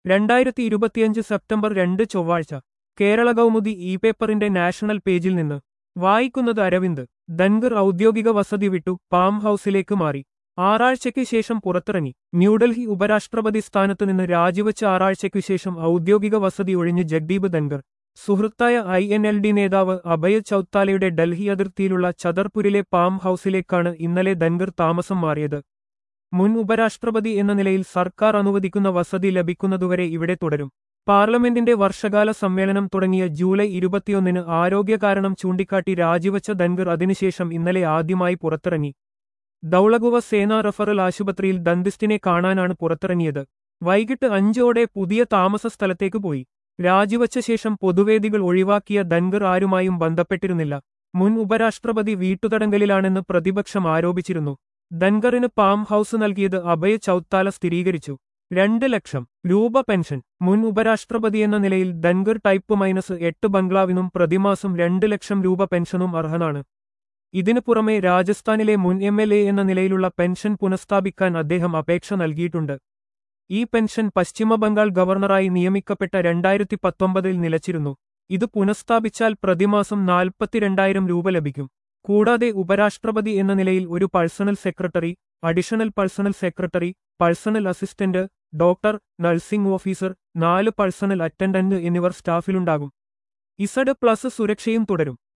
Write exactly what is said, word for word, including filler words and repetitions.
രണ്ടായിരത്തി ഇരുപത്തിയഞ്ച് സെപ്റ്റംബർ രണ്ട് ചൊവ്വാഴ്ച കേരള കൗമുദി ഇ പേപ്പറിന്റെ നാഷണൽ പേജിൽ നിന്ന് വായിക്കുന്നത് അരവിന്ദ്. ധൻഗർ ഔദ്യോഗിക വസതി വിട്ടു, പാം ഹൌസിലേക്ക് മാറി. ആറാഴ്ചയ്ക്ക് ശേഷം പുറത്തിറങ്ങി. ന്യൂഡൽഹി ഉപരാഷ്ട്രപതി സ്ഥാനത്ത് നിന്ന് രാജിവച്ച ആറാഴ്ചയ്ക്കു ശേഷം ഔദ്യോഗിക വസതി ഒഴിഞ്ഞ് ജഗ്ദീപ് ധൻഗർ. സുഹൃത്തായ ഐ എൻ എൽ ഡി നേതാവ് അഭയ് ചൌത്താലയുടെ ഡൽഹി അതിർത്തിയിലുള്ള ഛതർപുരിലെ പാം ഹൌസിലേക്കാണ് ഇന്നലെ ധൻഗർ താമസം മാറിയത്. മുൻ ഉപരാഷ്ട്രപതി എന്ന നിലയിൽ സർക്കാർ അനുവദിക്കുന്ന വസതി ലഭിക്കുന്നതുവരെ ഇവിടെ തുടരും. പാർലമെന്റിന്റെ വർഷകാല സമ്മേളനം തുടങ്ങിയ ജൂലൈ ഇരുപത്തിയൊന്നിന് ആരോഗ്യകാരണം ചൂണ്ടിക്കാട്ടി രാജിവച്ച ധൻഗർ അതിനുശേഷം ഇന്നലെ ആദ്യമായി പുറത്തിറങ്ങി. ദൗളകുവ സേനാ റഫറൽ ആശുപത്രിയിൽ ദന്തിസ്റ്റിനെ കാണാനാണ് പുറത്തിറങ്ങിയത്. വൈകിട്ട് അഞ്ചോടെ പുതിയ താമസ സ്ഥലത്തേക്ക് പോയി. രാജിവച്ച ശേഷം പൊതുവേദികൾ ഒഴിവാക്കിയ ധൻഗർ ആരുമായും ബന്ധപ്പെട്ടിരുന്നില്ല. മുൻ ഉപരാഷ്ട്രപതി വീട്ടുതടങ്കലിലാണെന്ന് പ്രതിപക്ഷം ആരോപിച്ചിരുന്നു. ധൻഗറിന് പാം ഹൌസ് നൽകിയത് അഭയ് ചൌത്താല സ്ഥിരീകരിച്ചു. രണ്ട് ലക്ഷം രൂപ പെൻഷൻ. മുൻ ഉപരാഷ്ട്രപതിയെന്ന നിലയിൽ ധൻഗർ ടൈപ്പ് മൈനസ് എട്ട് ബംഗ്ലാവിനും പ്രതിമാസം രണ്ട് ലക്ഷം രൂപ പെൻഷനും അർഹനാണ്. ഇതിനു പുറമെ രാജസ്ഥാനിലെ മുൻ എം എൽ എ എന്ന നിലയിലുള്ള പെൻഷൻ പുനഃസ്ഥാപിക്കാൻ അദ്ദേഹം അപേക്ഷ നൽകിയിട്ടുണ്ട്. ഈ പെൻഷൻ പശ്ചിമബംഗാൾ ഗവർണറായി നിയമിക്കപ്പെട്ട രണ്ടായിരത്തി പത്തൊമ്പതിൽ നിലച്ചിരുന്നു. ഇത് പുനഃസ്ഥാപിച്ചാൽ പ്രതിമാസം നാൽപ്പത്തിരണ്ടായിരം രൂപ ലഭിക്കും. കൂടാതെ ഉപരാഷ്ട്രപതി എന്ന നിലയിൽ ഒരു personal secretary, additional personal secretary, personal assistant, doctor, nursing officer, നാല് പഴ്സണൽ അറ്റൻഡന്റ് എന്നിവർ സ്റ്റാഫിലുണ്ടാകും. ഇസഡ് പ്ലസ് സുരക്ഷയും തുടരും.